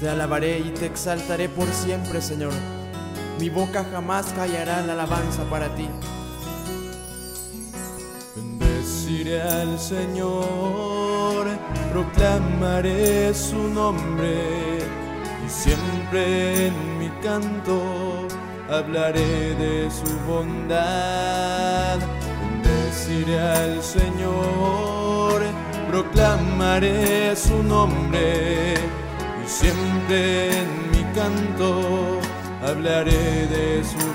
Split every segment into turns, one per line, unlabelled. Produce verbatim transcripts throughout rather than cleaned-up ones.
Te alabaré y te exaltaré por siempre, Señor. Mi boca jamás callará la alabanza para ti.
Bendeciré al Señor, proclamaré su nombre, y siempre en mi canto hablaré de su bondad. Bendeciré al Señor, proclamaré su nombre, y siempre en mi canto hablaré de su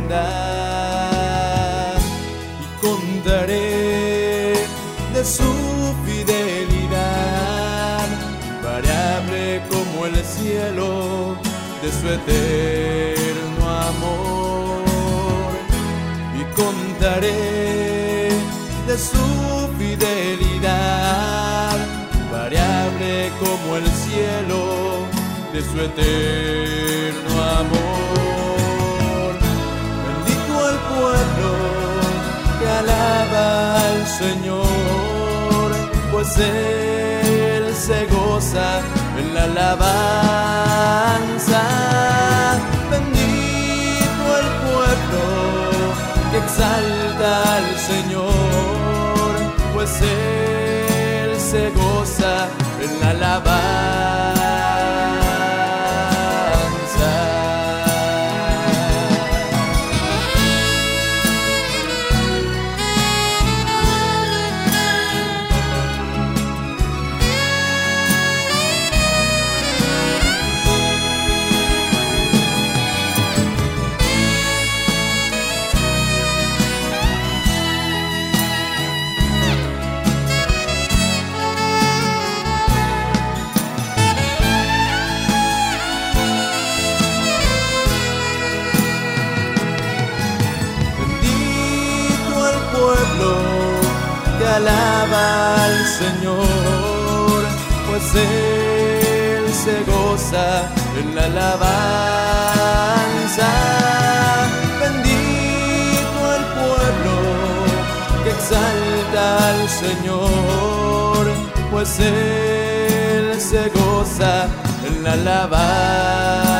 bondad. Y contaré de su fidelidad, invariable como el cielo, de su eterno amor. Y contaré de su fidelidad, invariable como el cielo, de su eterno amor. Bendito el pueblo que alaba al Señor, pues Él se goza en la alabanza. Bendito el pueblo que exalta al Señor, pues Él se goza en la alabanza. Que alaba al Señor, pues Él se goza en la alabanza. Bendito el pueblo que exalta al Señor, pues Él se goza en la alabanza.